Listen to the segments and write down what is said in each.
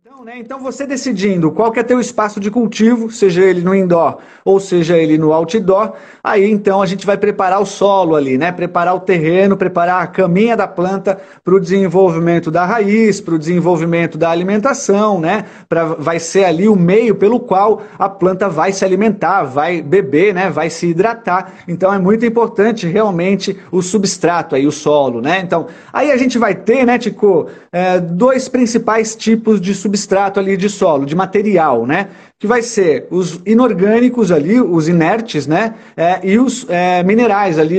Então você decidindo qual que é teu espaço de cultivo, seja ele no indoor ou seja ele no outdoor, aí então a gente vai preparar o solo ali, né? Preparar o terreno, preparar a caminha da planta para o desenvolvimento da raiz, para o desenvolvimento da alimentação, né? Vai ser ali o meio pelo qual a planta vai se alimentar, vai beber, né? Vai se hidratar. Então é muito importante realmente o substrato aí, o solo, né? Então aí a gente vai ter, né, Tico, dois principais tipos de substrato ali de solo, de material, né? Que vai ser os inorgânicos ali, os inertes, né? E os minerais ali,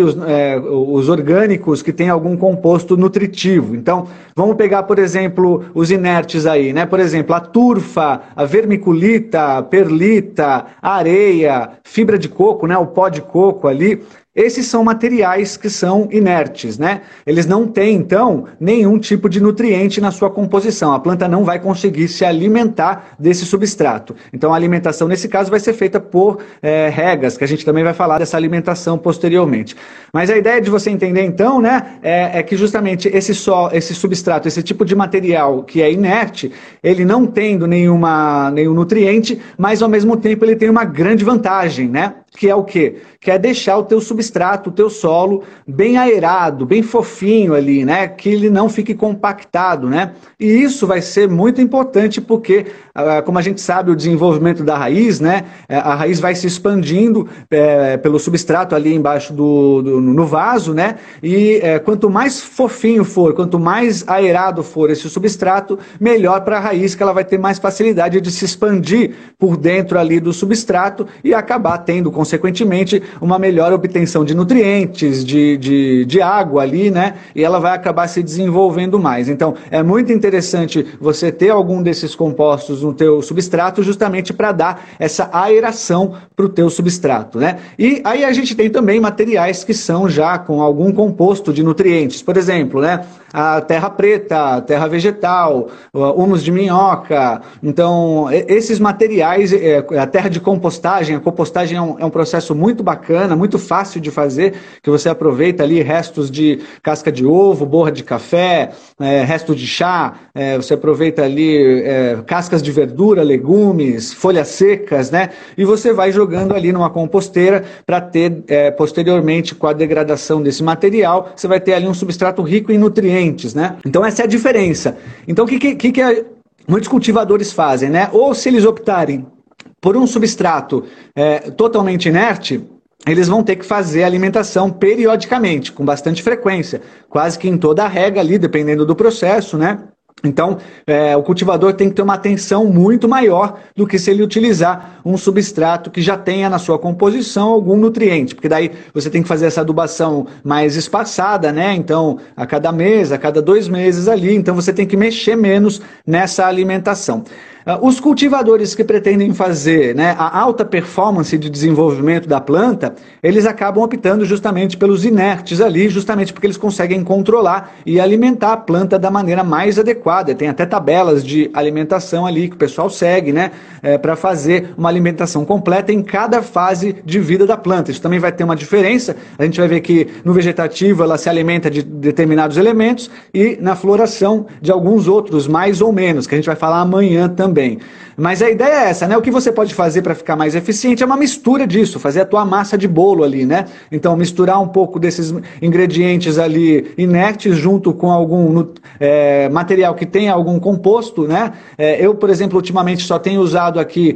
os orgânicos que têm algum composto nutritivo. Então, vamos pegar, por exemplo, os inertes aí, né? Por exemplo, a turfa, a vermiculita, a perlita, a areia, fibra de coco, né? O pó de coco ali. Esses são materiais que são inertes, né? Eles não têm, então, nenhum tipo de nutriente na sua composição. A planta não vai conseguir se alimentar desse substrato. Então, a alimentação, nesse caso, vai ser feita por regas, que a gente também vai falar dessa alimentação posteriormente. Mas a ideia de você entender, então, né, é que justamente esse substrato, esse tipo de material que é inerte, ele não tendo nenhum nutriente, mas, ao mesmo tempo, ele tem uma grande vantagem, né? Que é o quê? Que é deixar o teu substrato, o teu solo bem aerado, bem fofinho ali, né? Que ele não fique compactado, né? E isso vai ser muito importante porque, como a gente sabe, o desenvolvimento da raiz, né? A raiz vai se expandindo pelo substrato ali embaixo no vaso, né? E quanto mais fofinho for, quanto mais aerado for esse substrato, melhor para a raiz, que ela vai ter mais facilidade de se expandir por dentro ali do substrato e acabar tendo, consequentemente, uma melhor obtenção de nutrientes, de água ali, né? E ela vai acabar se desenvolvendo mais. Então, é muito interessante você ter algum desses compostos no teu substrato justamente para dar essa aeração para o teu substrato, né? E aí a gente tem também materiais que são já com algum composto de nutrientes. Por exemplo, né? A terra preta, a terra vegetal, humus de minhoca. Então, esses materiais, a terra de compostagem, a compostagem é um processo muito bacana, muito fácil de fazer, que você aproveita ali restos de casca de ovo, borra de café, resto de chá, você aproveita ali cascas de verdura, legumes, folhas secas, né? E você vai jogando ali numa composteira para ter, posteriormente, com a degradação desse material, você vai ter ali um substrato rico em nutrientes, né? Então essa é a diferença. Então o que muitos cultivadores fazem, né? Ou se eles optarem por um substrato totalmente inerte, eles vão ter que fazer alimentação periodicamente, com bastante frequência, quase que em toda a rega ali, dependendo do processo, né? Então, o cultivador tem que ter uma atenção muito maior do que se ele utilizar um substrato que já tenha na sua composição algum nutriente, porque daí você tem que fazer essa adubação mais espaçada, né? Então, a cada mês, a cada 2 meses ali, então você tem que mexer menos nessa alimentação. Os cultivadores que pretendem fazer, né, a alta performance de desenvolvimento da planta, eles acabam optando justamente pelos inertes ali, justamente porque eles conseguem controlar e alimentar a planta da maneira mais adequada. Tem até tabelas de alimentação ali que o pessoal segue, né, para fazer uma alimentação completa em cada fase de vida da planta. Isso também vai ter uma diferença. A gente vai ver que no vegetativo ela se alimenta de determinados elementos e na floração de alguns outros, mais ou menos, que a gente vai falar amanhã também. Mas a ideia é essa, né? O que você pode fazer para ficar mais eficiente é uma mistura disso, fazer a tua massa de bolo ali, né? Então, misturar um pouco desses ingredientes ali inertes junto com algum material que tenha algum composto, né? Eu, por exemplo, ultimamente só tenho usado aqui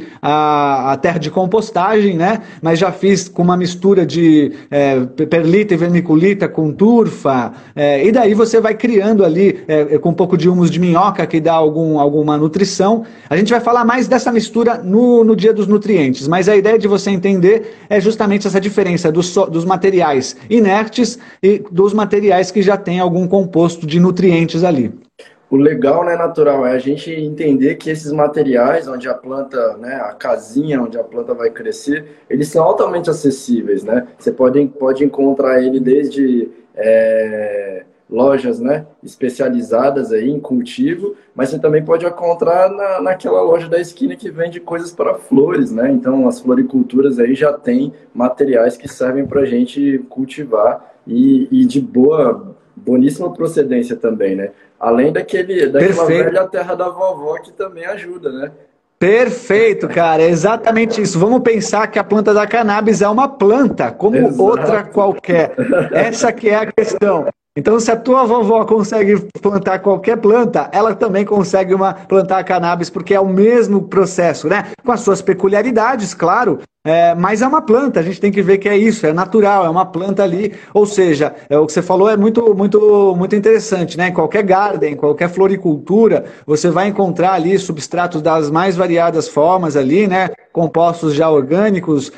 a terra de compostagem, né? Mas já fiz com uma mistura de perlita e vermiculita com turfa, e daí você vai criando ali com um pouco de humus de minhoca que dá alguma nutrição. A gente vai falar mais dessa mistura no dia dos nutrientes, mas a ideia de você entender é justamente essa diferença dos materiais inertes e dos materiais que já têm algum composto de nutrientes ali. O legal, né, natural, é a gente entender que esses materiais onde a planta, né, a casinha onde a planta vai crescer, eles são altamente acessíveis, né? Você pode encontrar ele desde lojas, né, especializadas aí em cultivo, mas você também pode encontrar naquela loja da esquina que vende coisas para flores, né? Então as floriculturas aí já tem materiais que servem para a gente cultivar e de boa boníssima procedência também, né? Além daquela Perfeito. velha terra da vovó que também ajuda, né? Perfeito, cara, é exatamente isso. Vamos pensar que a planta da cannabis é uma planta, como outra Exato. qualquer. Essa que é a questão. Então, se a tua vovó consegue plantar qualquer planta, ela também consegue plantar a cannabis, porque é o mesmo processo, né? Com as suas peculiaridades, claro, mas é uma planta, a gente tem que ver que é isso, é natural, é uma planta ali, ou seja, o que você falou é muito interessante, né? Em qualquer garden, qualquer floricultura, você vai encontrar ali substratos das mais variadas formas ali, né? Compostos já orgânicos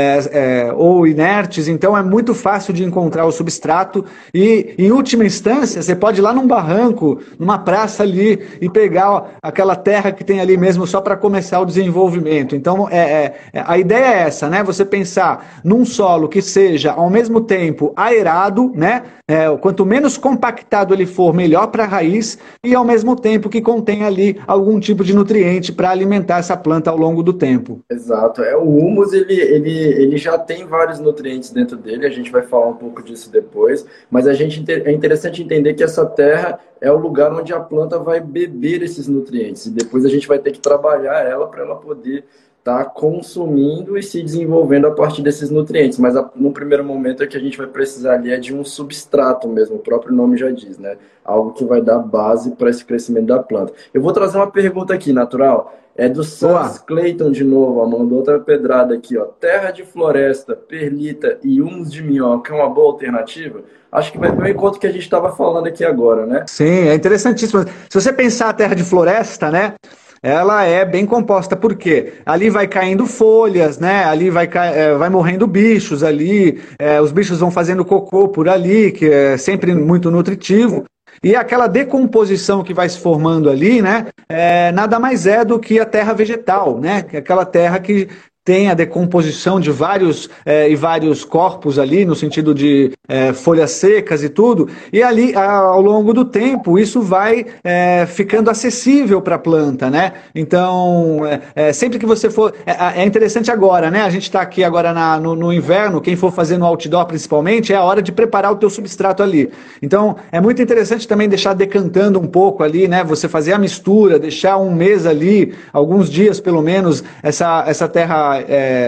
ou inertes, então é muito fácil de encontrar o substrato e, em última instância, você pode ir lá num barranco, numa praça ali e pegar aquela terra que tem ali mesmo só para começar o desenvolvimento. Então, a ideia é essa, né? Você pensar num solo que seja, ao mesmo tempo, aerado, né? Quanto menos compactado ele for, melhor para a raiz e, ao mesmo tempo, que contenha ali algum tipo de nutriente para alimentar essa planta ao longo do tempo. Exato. O humus, ele já tem vários nutrientes dentro dele, a gente vai falar um pouco disso depois, mas é interessante entender que essa terra é o lugar onde a planta vai beber esses nutrientes, e depois a gente vai ter que trabalhar ela para ela poder estar consumindo e se desenvolvendo a partir desses nutrientes, mas no primeiro momento é que a gente vai precisar ali é de um substrato mesmo, o próprio nome já diz, né? Algo que vai dar base para esse crescimento da planta. Eu vou trazer uma pergunta aqui, Natural. É do Sans Clayton de novo, ó, mandou outra pedrada aqui, ó. Terra de floresta, perlita e humus de minhoca é uma boa alternativa? Acho que vai bem ao encontro que a gente estava falando aqui agora, né? Sim, é interessantíssimo. Se você pensar a terra de floresta, né? Ela é bem composta, porque ali vai caindo folhas, né? Ali vai morrendo bichos ali, os bichos vão fazendo cocô por ali, que é sempre muito nutritivo. E aquela decomposição que vai se formando ali, né? Nada mais é do que a terra vegetal, né? Aquela terra que tem a decomposição de vários corpos ali, no sentido de folhas secas e tudo, e ali, ao longo do tempo, isso vai ficando acessível para a planta, né? Então, sempre que você for... É interessante agora, né? A gente está aqui agora no inverno, quem for fazer no outdoor principalmente, é a hora de preparar o teu substrato ali. Então, é muito interessante também deixar decantando um pouco ali, né? Você fazer a mistura, deixar um mês ali, alguns dias pelo menos, essa terra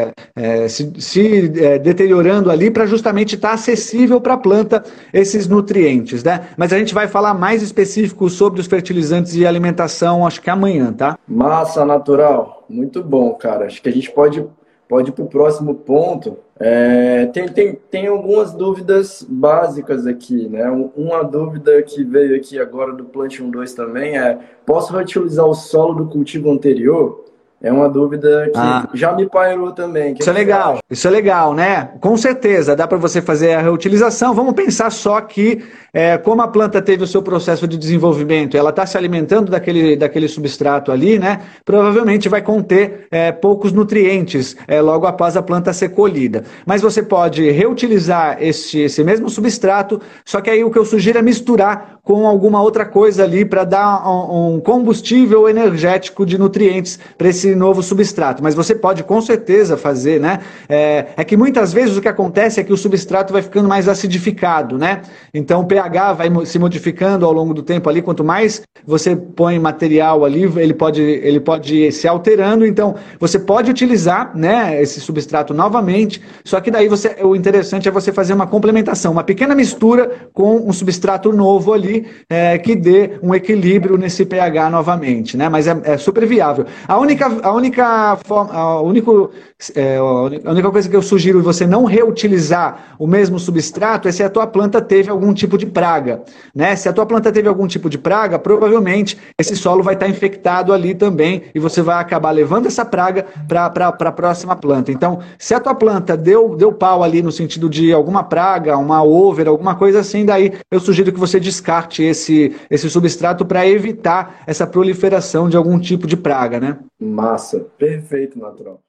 se deteriorando ali para justamente estar acessível para a planta esses nutrientes, né? Mas a gente vai falar mais específico sobre os fertilizantes e alimentação, acho que amanhã, tá? Massa, Natural. Muito bom, cara. Acho que a gente pode ir para o próximo ponto. Tem algumas dúvidas básicas aqui, né? Uma dúvida que veio aqui agora do Plant 1.2 também posso reutilizar o solo do cultivo anterior? É uma dúvida que já me pairou também. Isso é legal, né? Com certeza, dá para você fazer a reutilização. Vamos pensar só que, como a planta teve o seu processo de desenvolvimento, ela está se alimentando daquele substrato ali, né? Provavelmente vai conter poucos nutrientes logo após a planta ser colhida. Mas você pode reutilizar esse mesmo substrato, só que aí o que eu sugiro é misturar com alguma outra coisa ali para dar um combustível energético de nutrientes para esse novo substrato. Mas você pode com certeza fazer, né? É que muitas vezes o que acontece é que o substrato vai ficando mais acidificado, né? Então o pH vai se modificando ao longo do tempo ali. Quanto mais você põe material ali, ele pode ir se alterando. Então você pode utilizar, né, esse substrato novamente. Só que daí o interessante é você fazer uma complementação, uma pequena mistura com um substrato novo ali que dê um equilíbrio nesse pH novamente, né? Mas é super viável. A única coisa que eu sugiro você não reutilizar o mesmo substrato é se a tua planta teve algum tipo de praga, né? Se a tua planta teve algum tipo de praga, provavelmente esse solo vai estar infectado ali também e você vai acabar levando essa praga para a próxima planta. Então, se a tua planta deu pau ali no sentido de alguma praga, uma over, alguma coisa assim, daí eu sugiro que você descarte esse substrato para evitar essa proliferação de algum tipo de praga, né? Massa, perfeito, Natural.